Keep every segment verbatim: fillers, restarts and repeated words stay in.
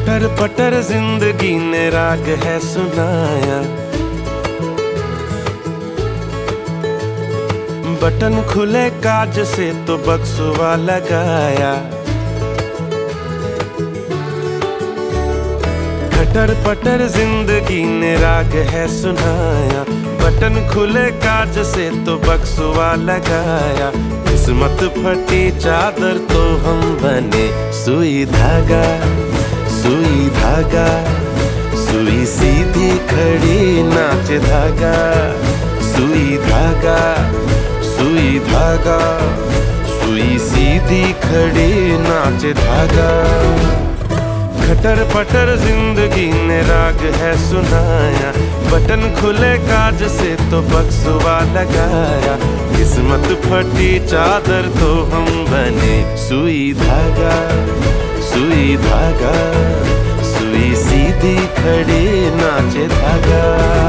खटर पटर जिंदगी ने राग है सुनाया, बटन खुले काज से तो बक्सुआ लगाया। खटर पटर जिंदगी ने राग है सुनाया, बटन खुले काज से तो बक्सुआ लगाया। किस्मत फटी चादर तो हम बने सुई धागा, सुई धागा, सुई सीधी खड़ी नाच धागा। सुई धागा, सुई धागा, सुई सीधी खड़ी नाच धागा। खटर पटर जिंदगी ने राग है सुनाया, बटन खुले काज से तो बक्सुआ लगाया। किस्मत फटी चादर तो हम बने सुई धागा, सुई धागा, सुई सीधी खड़ी नाच धागा।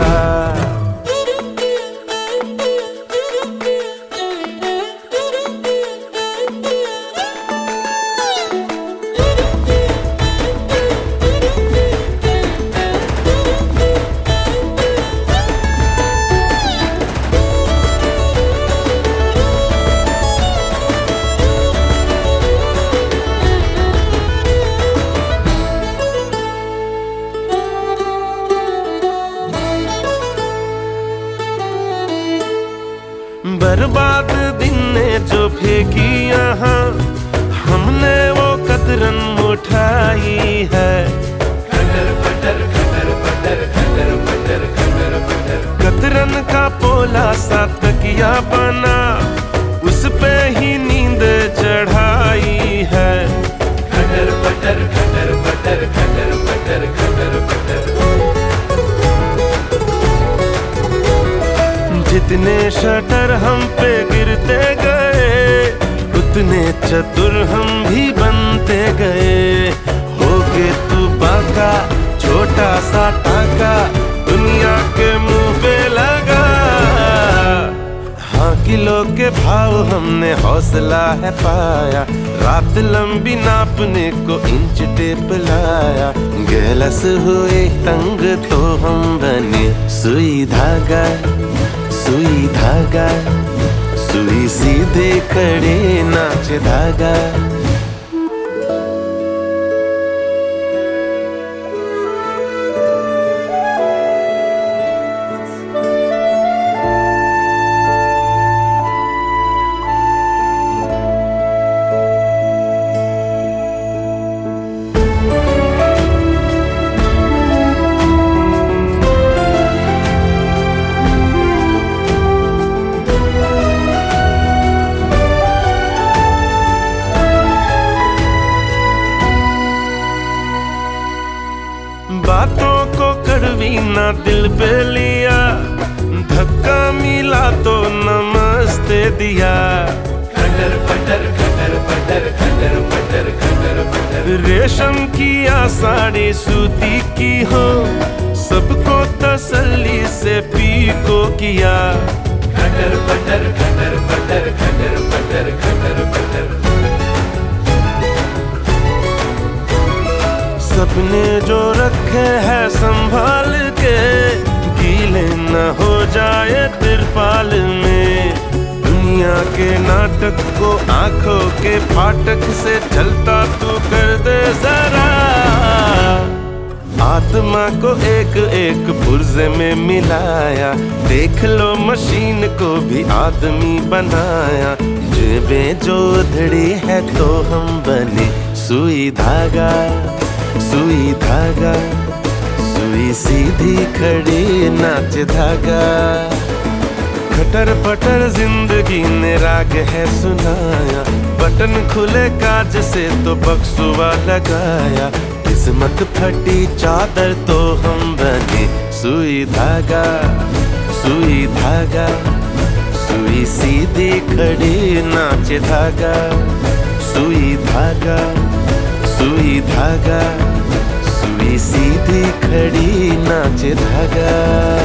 बर्बाद दिन ने जो फेंकी यहाँ, हमने वो कतरन उठाई है। खटर पटर खटर पटर खटर पटर खटर पटर कतरन का पोला सा तकिया बना, उस पे ही नींद चढ़ाई है। खटर पटर खटर पटर खटर पटर खटर पटर जितने शटर हम पे गिरते गए, उतने चतुर हम भी बनते गए। होके तू बाका छोटा सा टाका, दुनिया के मुंह पे लगा। हाँ किलो के भाव हमने हौसला है पाया, रात लंबी नापने को इंच टेप लाया। गैलस हुए तंग तो हम बने सुई धागा, सुई धागा, सुई सीधे खड़े नाच धागा। बातों को कड़वी ना दिल पे लिया, धक्का मिला तो नमस्ते दिया। खटर पटर खटर पटर खटर पटर खटर पटर रेशम की या साड़ी सूती की हो, सबको तसल्ली से पीको किया। खटर पटर खटर पटर खटर पटर खटर पटर सपने जो रखे हैं संभाल के, गीले न हो जाए तिरपाल में। दुनिया के नाटक को आंखों के फाटक से चलता तू कर दे जरा। आत्मा को एक एक पुर्जे में मिलाया, देख लो मशीन को भी आदमी बनाया। जेबें जो उधड़ी है तो हम बने सुई धागा, सुई धागा, सुई सीधी खड़ी नाच धागा। खटर पटर जिंदगी ने राग है सुनाया, बटन खुले काज से तो बक्सुआ लगाया। किस्मत फटी चादर तो हम बने सुई धागा, सुई धागा, सुई सीधी खड़ी नाच धागा। सुई धागा, सुई धागा, सुई सीधी खड़ी नाच धागा।